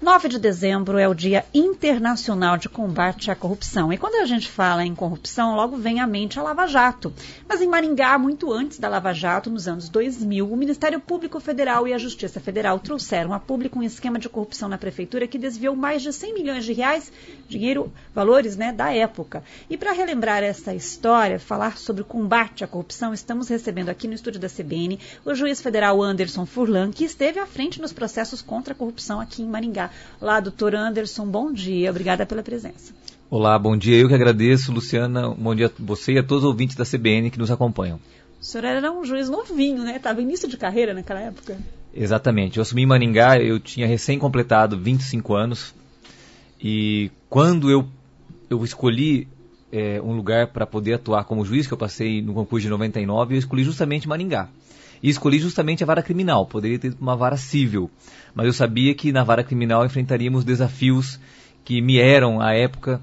9 de dezembro é o Dia Internacional de Combate à Corrupção. E quando a gente fala em corrupção, logo vem à mente a Lava Jato. Mas em Maringá, muito antes da Lava Jato, nos anos 2000, o Ministério Público Federal e a Justiça Federal trouxeram a público um esquema de corrupção na prefeitura que desviou mais de 100 milhões de reais, valores, da época. E para relembrar essa história, falar sobre o combate à corrupção, estamos recebendo aqui no estúdio da CBN o juiz federal Anderson Furlan, que esteve à frente nos processos contra a corrupção aqui em Maringá. Olá, doutor Anderson, bom dia. Obrigada pela presença. Olá, bom dia. Eu que agradeço, Luciana. Bom dia a você e a todos os ouvintes da CBN que nos acompanham. O senhor era um juiz novinho, Estava em início de carreira naquela época. Exatamente. Eu assumi em Maringá, eu tinha recém-completado 25 anos. E quando eu escolhi um lugar para poder atuar como juiz, que eu passei no concurso de 99, eu escolhi justamente Maringá. E escolhi justamente a vara criminal, poderia ter uma vara civil, mas eu sabia que na vara criminal enfrentaríamos desafios que me eram, à época,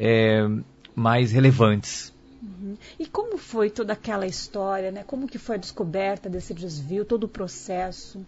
mais relevantes. Uhum. E como foi toda aquela história, Como que foi a descoberta desse desvio, todo o processo?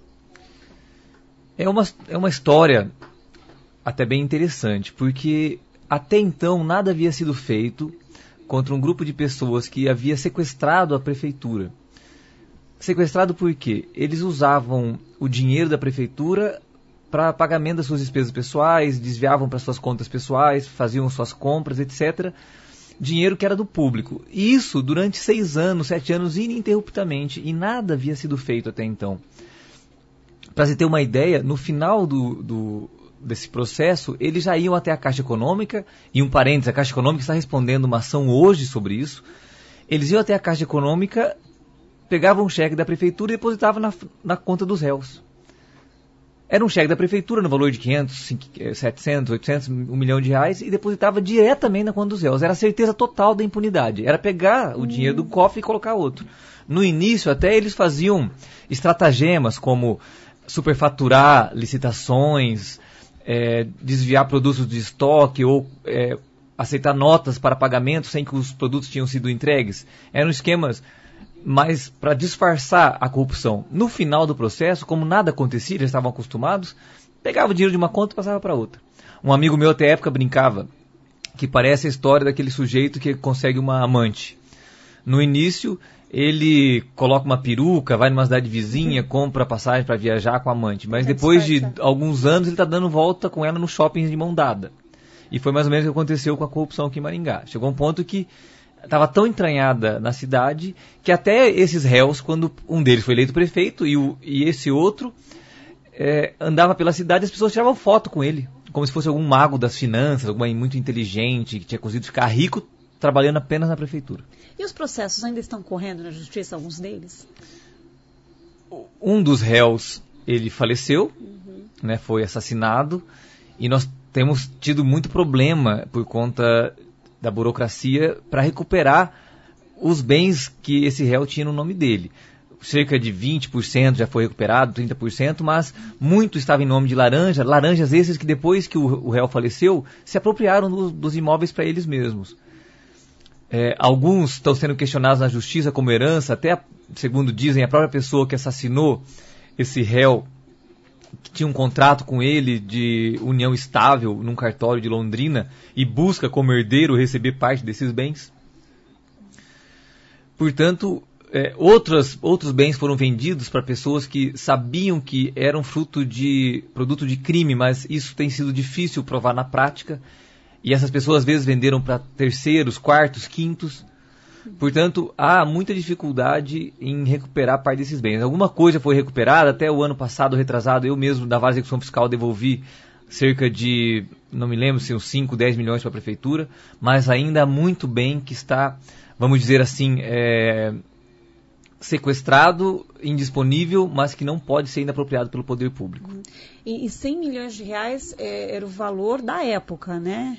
É uma história até bem interessante, porque até então nada havia sido feito contra um grupo de pessoas que havia sequestrado a prefeitura. Sequestrado por quê? Eles usavam o dinheiro da prefeitura para pagamento das suas despesas pessoais, desviavam para suas contas pessoais, faziam suas compras, etc. Dinheiro que era do público. E isso durante 6 anos, 7 anos, ininterruptamente. E nada havia sido feito até então. Para você ter uma ideia, no final desse processo, eles já iam até a Caixa Econômica, e um parênteses, a Caixa Econômica está respondendo uma ação hoje sobre isso. Eles iam até a Caixa Econômica, pegavam um cheque da prefeitura e depositavam na conta dos réus. Era um cheque da prefeitura no valor de 500, 700, 800, 1 milhão de reais e depositava diretamente na conta dos réus. Era a certeza total da impunidade. Era pegar o dinheiro do cofre e colocar outro. No início, até eles faziam estratagemas como superfaturar licitações, desviar produtos de estoque ou aceitar notas para pagamento sem que os produtos tinham sido entregues. Eram esquemas mas para disfarçar a corrupção. No final do processo, como nada acontecia, eles estavam acostumados, pegava o dinheiro de uma conta e passava para outra. Um amigo meu até a época brincava que parece a história daquele sujeito que consegue uma amante. No início, ele coloca uma peruca, vai numa cidade vizinha, compra passagem para viajar com a amante. Mas depois de alguns anos, ele está dando volta com ela no shopping de mão dada. E foi mais ou menos o que aconteceu com a corrupção aqui em Maringá. Chegou um ponto que estava tão entranhada na cidade que até esses réus, quando um deles foi eleito prefeito e esse outro andava pela cidade, as pessoas tiravam foto com ele, como se fosse algum mago das finanças, alguém muito inteligente, que tinha conseguido ficar rico trabalhando apenas na prefeitura. E os processos ainda estão correndo na justiça, alguns deles? Um dos réus, ele faleceu, foi assassinado, e nós temos tido muito problema por conta da burocracia para recuperar os bens que esse réu tinha no nome dele. Cerca de 20% já foi recuperado, 30%, mas muito estava em nome de laranjas esses que depois que o réu faleceu, se apropriaram dos imóveis para eles mesmos. Alguns estão sendo questionados na justiça como herança, até, segundo dizem, a própria pessoa que assassinou esse réu, que tinha um contrato com ele de união estável num cartório de Londrina e busca como herdeiro receber parte desses bens. Portanto, outros bens foram vendidos para pessoas que sabiam que eram produto de crime, mas isso tem sido difícil provar na prática. E essas pessoas às vezes venderam para terceiros, quartos, quintos. Portanto, há muita dificuldade em recuperar parte desses bens. Alguma coisa foi recuperada, até o ano passado, retrasado, eu mesmo, da Vara de Execução Fiscal, devolvi cerca de, não me lembro se uns 5, 10 milhões para a Prefeitura, mas ainda há muito bem que está, vamos dizer assim, sequestrado, indisponível, mas que não pode ser ainda apropriado pelo poder público. E 100 milhões de reais era o valor da época,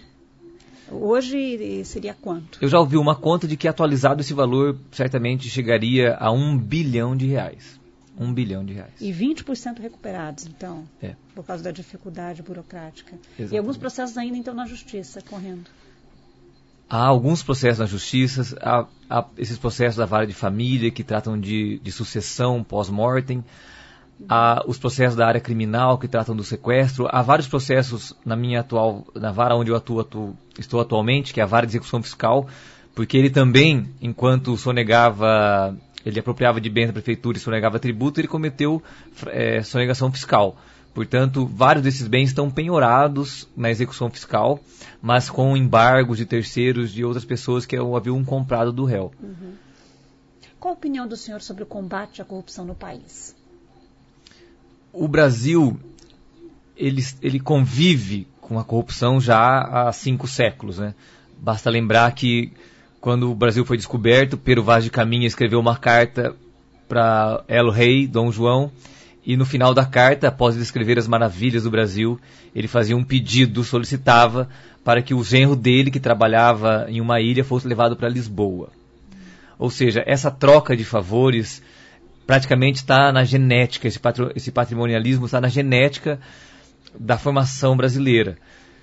Hoje seria quanto? Eu já ouvi uma conta de que atualizado esse valor certamente chegaria a 1 bilhão de reais. 1 bilhão de reais. E 20% recuperados, então, por causa da dificuldade burocrática. Exatamente. E alguns processos ainda, então, na justiça correndo. Há alguns processos na justiça, há esses processos da vara de família que tratam de sucessão pós-mortem. Há os processos da área criminal que tratam do sequestro. Há vários processos na vara onde eu estou atualmente, que é a vara de execução fiscal, porque ele também, enquanto ele apropriava de bens da prefeitura e sonegava tributo, ele cometeu sonegação fiscal. Portanto, vários desses bens estão penhorados na execução fiscal, mas com embargos de terceiros, de outras pessoas que haviam comprado do réu. Uhum. Qual a opinião do senhor sobre o combate à corrupção no país? O Brasil, ele convive com a corrupção já há 5 séculos, né? Basta lembrar que quando o Brasil foi descoberto, Pero Vaz de Caminha escreveu uma carta para El-Rei, Dom João, e no final da carta, após descrever as maravilhas do Brasil, ele fazia um pedido, solicitava para que o genro dele, que trabalhava em uma ilha, fosse levado para Lisboa. Ou seja, essa troca de favores praticamente está na genética, esse patrimonialismo está na genética da formação brasileira.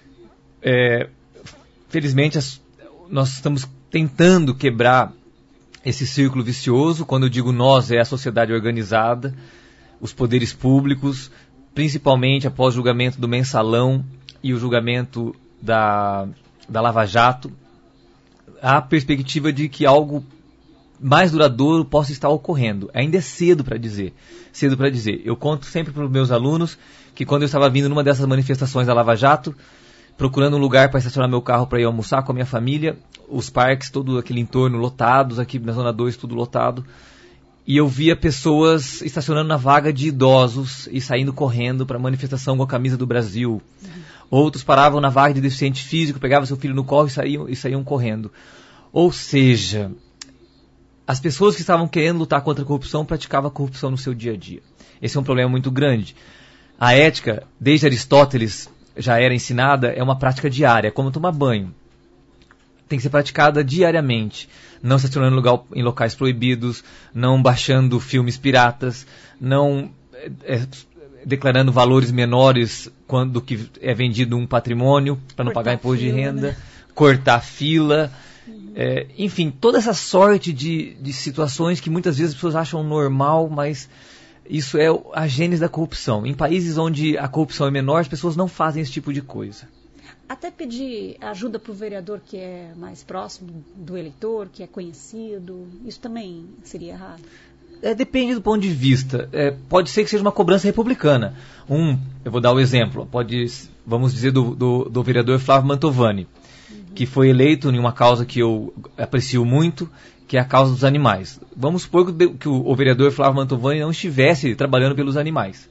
Felizmente, nós estamos tentando quebrar esse círculo vicioso. Quando eu digo nós, é a sociedade organizada, os poderes públicos, principalmente após o julgamento do Mensalão e o julgamento da Lava Jato. Há a perspectiva de que algo mais duradouro possa estar ocorrendo. Ainda é cedo para dizer. Eu conto sempre para os meus alunos que quando eu estava vindo numa dessas manifestações da Lava Jato, procurando um lugar para estacionar meu carro para ir almoçar com a minha família, os parques, todo aquele entorno lotados, aqui na Zona 2 tudo lotado, e eu via pessoas estacionando na vaga de idosos e saindo correndo para a manifestação com a camisa do Brasil. Outros paravam na vaga de deficiente físico, pegavam seu filho no colo e saíam correndo. Ou seja, as pessoas que estavam querendo lutar contra a corrupção praticavam a corrupção no seu dia a dia. Esse é um problema muito grande. A ética, desde Aristóteles, já era ensinada, é uma prática diária, como tomar banho. Tem que ser praticada diariamente. Não estacionando em locais proibidos, não baixando filmes piratas, não declarando valores menores quando que é vendido um patrimônio, para não pagar imposto de renda, né? Cortar fila. Enfim, toda essa sorte de situações que muitas vezes as pessoas acham normal, mas isso é a gênese da corrupção. Em países onde a corrupção é menor, as pessoas não fazem esse tipo de coisa. Até pedir ajuda para o vereador que é mais próximo do eleitor, que é conhecido, isso também seria errado? Depende do ponto de vista. Pode ser que seja uma cobrança republicana. Eu vou dar o exemplo, vamos dizer do vereador Flávio Mantovani, que foi eleito em uma causa que eu aprecio muito, que é a causa dos animais. Vamos supor que o vereador Flávio Mantovani não estivesse trabalhando pelos animais.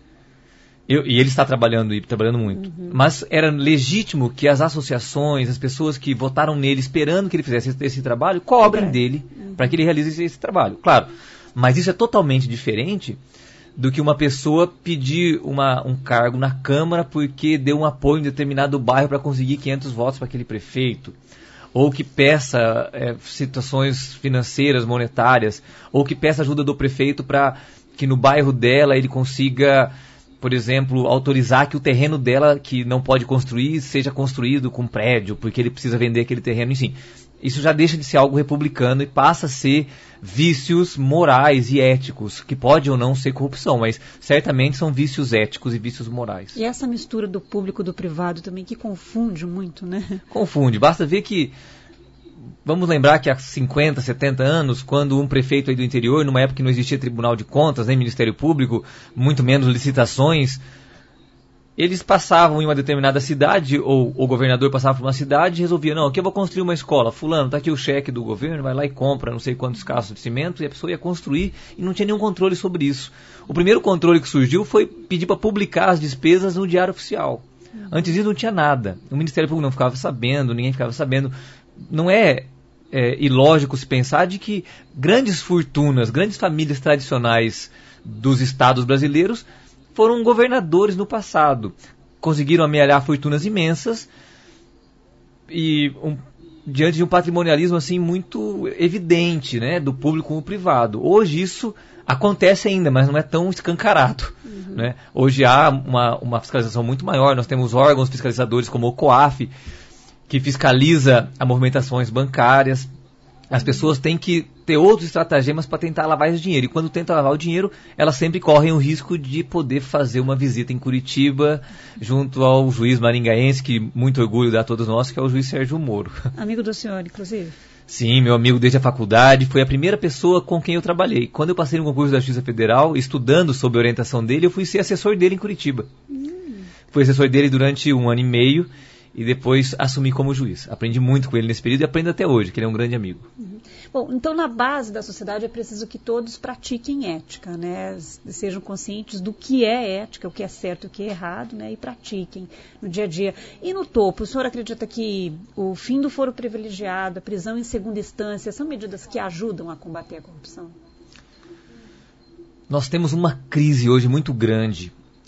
E ele está trabalhando muito. Mas era legítimo que as associações, as pessoas que votaram nele esperando que ele fizesse esse trabalho, cobrem dele para que ele realize esse trabalho. Claro, mas isso é totalmente diferente do que uma pessoa pedir um cargo na Câmara porque deu um apoio em determinado bairro para conseguir 500 votos para aquele prefeito. Ou que peça situações financeiras, monetárias, ou que peça ajuda do prefeito para que no bairro dela ele consiga, por exemplo, autorizar que o terreno dela, que não pode construir, seja construído com prédio, porque ele precisa vender aquele terreno, enfim. Isso já deixa de ser algo republicano e passa a ser vícios morais e éticos, que pode ou não ser corrupção, mas certamente são vícios éticos e vícios morais. E essa mistura do público e do privado também, que confunde muito, né? Confunde. Basta ver que, vamos lembrar que há 50, 70 anos, quando um prefeito aí do interior, numa época que não existia Tribunal de Contas, nem Ministério Público, muito menos licitações, eles passavam em uma determinada cidade, ou o governador passava por uma cidade e resolvia, não, aqui eu vou construir uma escola. Fulano, tá aqui o cheque do governo, vai lá e compra não sei quantos caços de cimento, e a pessoa ia construir e não tinha nenhum controle sobre isso. O primeiro controle que surgiu foi pedir para publicar as despesas no Diário Oficial. Antes disso não tinha nada. O Ministério Público não ficava sabendo, ninguém ficava sabendo. Não é ilógico se pensar de que grandes fortunas, grandes famílias tradicionais dos estados brasileiros foram governadores no passado, conseguiram amealhar fortunas imensas e diante de um patrimonialismo assim muito evidente, né, do público com o privado. Hoje isso acontece ainda, mas não é tão escancarado. Né? Hoje há uma fiscalização muito maior, nós temos órgãos fiscalizadores como o COAF, que fiscaliza as movimentações bancárias. As pessoas têm que ter outros estratagemas para tentar lavar esse dinheiro. E quando tentam lavar o dinheiro, elas sempre correm o risco de poder fazer uma visita em Curitiba junto ao juiz maringaense, que muito orgulho dá a todos nós, que é o juiz Sérgio Moro. Amigo do senhor, inclusive? Sim, meu amigo desde a faculdade, foi a primeira pessoa com quem eu trabalhei. Quando eu passei no concurso da Justiça Federal, estudando sob a orientação dele, eu fui ser assessor dele em Curitiba. Fui assessor dele durante 1 ano e meio e depois assumi como juiz. Aprendi muito com ele nesse período e aprendo até hoje, que ele é um grande amigo. Bom, então na base da sociedade é preciso que todos pratiquem ética, né? Sejam conscientes do que é ética, o que é certo e o que é errado, né? E pratiquem no dia a dia. E no topo, o senhor acredita que o fim do foro privilegiado, a prisão em segunda instância, são medidas que ajudam a combater a corrupção? Nós temos uma crise hoje muito grande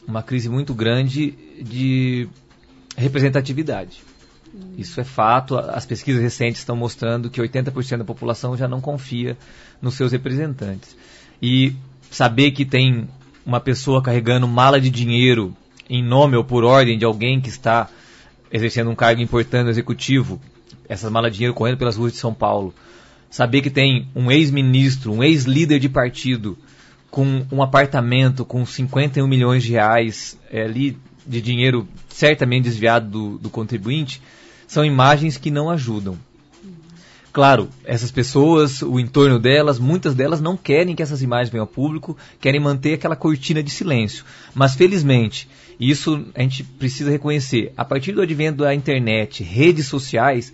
de representatividade. Isso é fato, as pesquisas recentes estão mostrando que 80% da população já não confia nos seus representantes. E saber que tem uma pessoa carregando mala de dinheiro em nome ou por ordem de alguém que está exercendo um cargo importante no executivo, essas malas de dinheiro correndo pelas ruas de São Paulo, saber que tem um ex-ministro, um ex-líder de partido com um apartamento com 51 milhões de reais ali de dinheiro certamente desviado do contribuinte, são imagens que não ajudam. Claro, essas pessoas, o entorno delas, muitas delas não querem que essas imagens venham ao público, querem manter aquela cortina de silêncio. Mas felizmente, isso a gente precisa reconhecer, a partir do advento da internet, redes sociais,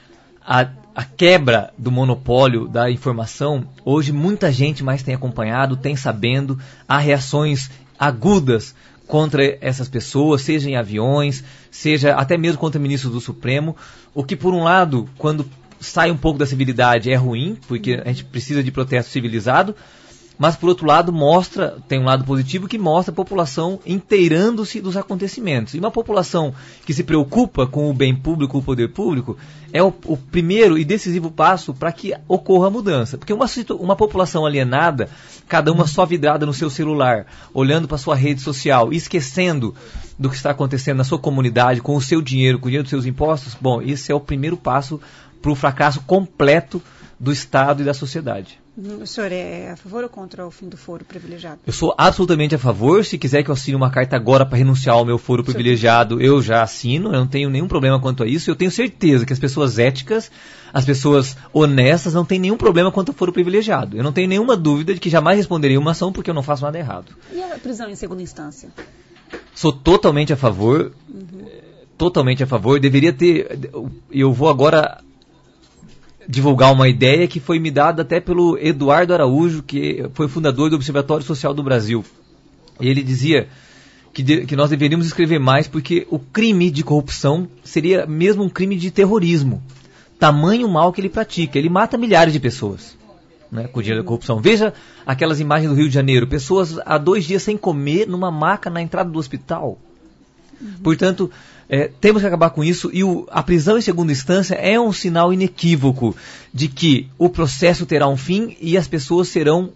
a quebra do monopólio da informação, hoje muita gente mais tem acompanhado, tem sabendo, há reações agudas contra essas pessoas, seja em aviões, seja até mesmo contra ministros do Supremo, o que por um lado, quando sai um pouco da civilidade é ruim, porque a gente precisa de protesto civilizado, mas por outro lado tem um lado positivo que mostra a população inteirando-se dos acontecimentos. E uma população que se preocupa com o bem público, o poder público, é o primeiro e decisivo passo para que ocorra a mudança. Porque uma população alienada, cada uma só vidrada no seu celular, olhando para a sua rede social, esquecendo do que está acontecendo na sua comunidade, com o seu dinheiro, com o dinheiro dos seus impostos, bom, esse é o primeiro passo para o fracasso completo do Estado e da sociedade. O senhor é a favor ou contra o fim do foro privilegiado? Eu sou absolutamente a favor. Se quiser que eu assine uma carta agora para renunciar ao meu foro privilegiado, eu já assino. Eu não tenho nenhum problema quanto a isso. Eu tenho certeza que as pessoas éticas, as pessoas honestas, não têm nenhum problema quanto ao foro privilegiado. Eu não tenho nenhuma dúvida de que jamais responderia uma ação porque eu não faço nada errado. E a prisão em segunda instância? Sou totalmente a favor. Totalmente a favor. Deveria ter... Eu vou agora divulgar uma ideia que foi me dada até pelo Eduardo Araújo, que foi fundador do Observatório Social do Brasil. E ele dizia que nós deveríamos escrever mais porque o crime de corrupção seria mesmo um crime de terrorismo. Tamanho mal que ele pratica. Ele mata milhares de pessoas, né, com o dinheiro da corrupção. Veja aquelas imagens do Rio de Janeiro. Pessoas há 2 dias sem comer numa maca na entrada do hospital. Portanto, temos que acabar com isso e a prisão em segunda instância é um sinal inequívoco de que o processo terá um fim e as pessoas serão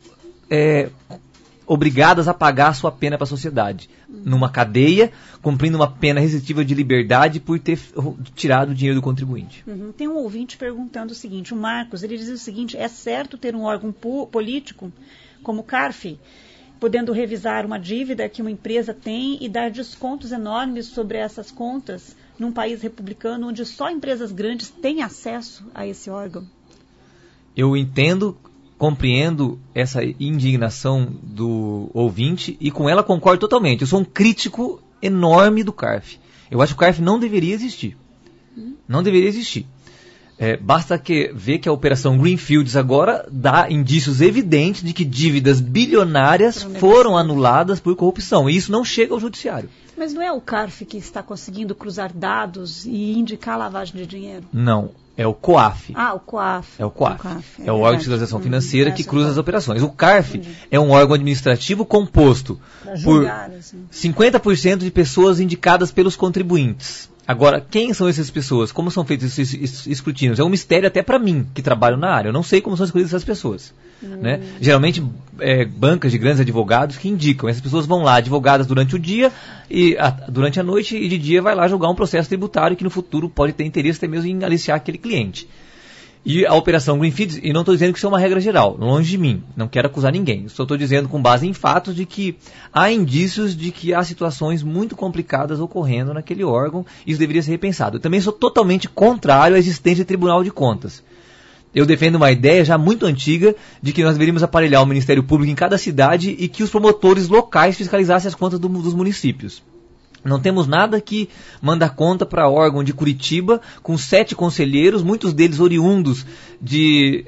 obrigadas a pagar a sua pena para a sociedade. Numa cadeia, cumprindo uma pena restritiva de liberdade por ter tirado o dinheiro do contribuinte. Tem um ouvinte perguntando o seguinte, o Marcos, ele diz o seguinte, é certo ter um órgão político como o CARF, podendo revisar uma dívida que uma empresa tem e dar descontos enormes sobre essas contas num país republicano onde só empresas grandes têm acesso a esse órgão? Eu entendo, compreendo essa indignação do ouvinte e com ela concordo totalmente. Eu sou um crítico enorme do CARF. Eu acho que o CARF não deveria existir. Não deveria existir. Basta ver que a Operação Greenfields agora dá indícios evidentes de que dívidas bilionárias foram anuladas por corrupção. E isso não chega ao judiciário. Mas não é o CARF que está conseguindo cruzar dados e indicar lavagem de dinheiro? Não, é o COAF. O COAF. É o COAF. É o órgão de fiscalização financeira que cruza as operações. O CARF é um órgão administrativo composto por 50% de pessoas indicadas pelos contribuintes. Agora, quem são essas pessoas? Como são feitos esses escrutínios? É um mistério até para mim, que trabalho na área. Eu não sei como são escolhidas essas pessoas. Né? Geralmente, bancas de grandes advogados que indicam. Essas pessoas vão lá, advogadas durante o dia, durante a noite, e de dia vai lá julgar um processo tributário que no futuro pode ter interesse até mesmo em aliciar aquele cliente. E a Operação Greenfields, e não estou dizendo que isso é uma regra geral, longe de mim, não quero acusar ninguém. Só estou dizendo com base em fatos de que há indícios de que há situações muito complicadas ocorrendo naquele órgão, e isso deveria ser repensado. Eu também sou totalmente contrário à existência de Tribunal de Contas. Eu defendo uma ideia já muito antiga de que nós deveríamos aparelhar o Ministério Público em cada cidade e que os promotores locais fiscalizassem as contas dos municípios. Não temos nada que manda conta para órgão de Curitiba, com 7 conselheiros, muitos deles oriundos de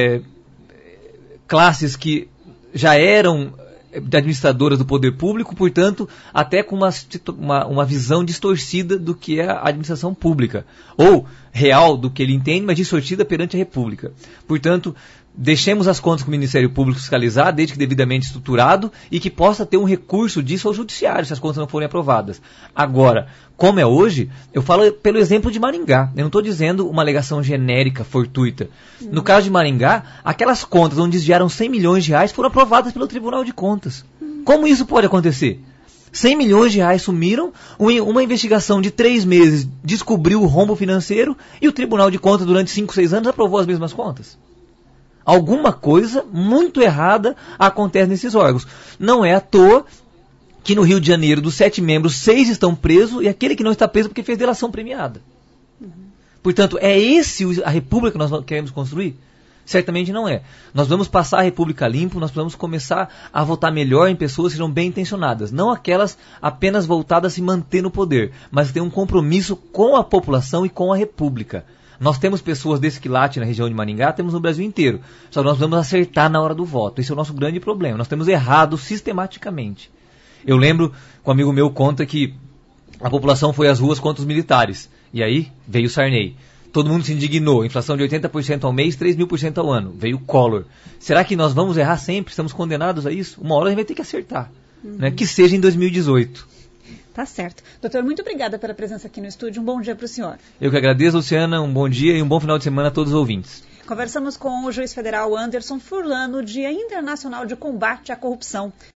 classes que já eram de administradoras do poder público, portanto, até com uma visão distorcida do que é a administração pública, ou real do que ele entende, mas distorcida perante a República. Portanto, deixemos as contas com o Ministério Público fiscalizar, desde que devidamente estruturado, e que possa ter um recurso disso ao judiciário, se as contas não forem aprovadas. Agora, como é hoje, eu falo pelo exemplo de Maringá. Eu não estou dizendo uma alegação genérica, fortuita. No caso de Maringá, aquelas contas onde desviaram 100 milhões de reais foram aprovadas pelo Tribunal de Contas. Como isso pode acontecer? 100 milhões de reais sumiram, uma investigação de 3 meses descobriu o rombo financeiro e o Tribunal de Contas, durante 5, 6 anos, aprovou as mesmas contas. Alguma coisa muito errada acontece nesses órgãos. Não é à toa que no Rio de Janeiro, dos 7 membros, 6 estão presos e aquele que não está preso porque fez delação premiada. Portanto, é esse a república que nós queremos construir? Certamente não é. Nós vamos passar a república limpo, nós vamos começar a votar melhor em pessoas que sejam bem intencionadas. Não aquelas apenas voltadas a se manter no poder, mas que tenham um compromisso com a população e com a república. Nós temos pessoas desse quilate na região de Maringá, temos no Brasil inteiro. Só que nós vamos acertar na hora do voto. Esse é o nosso grande problema. Nós temos errado sistematicamente. Eu lembro que um amigo meu conta que a população foi às ruas contra os militares. E aí veio Sarney. Todo mundo se indignou. Inflação de 80% ao mês, 3.000% ao ano. Veio Collor. Será que nós vamos errar sempre? Estamos condenados a isso? Uma hora a gente vai ter que acertar. Né? Que seja em 2018. Tá certo. Doutor, muito obrigada pela presença aqui no estúdio. Um bom dia para o senhor. Eu que agradeço, Luciana. Um bom dia e um bom final de semana a todos os ouvintes. Conversamos com o juiz federal Anderson Furlan no Dia Internacional de Combate à Corrupção.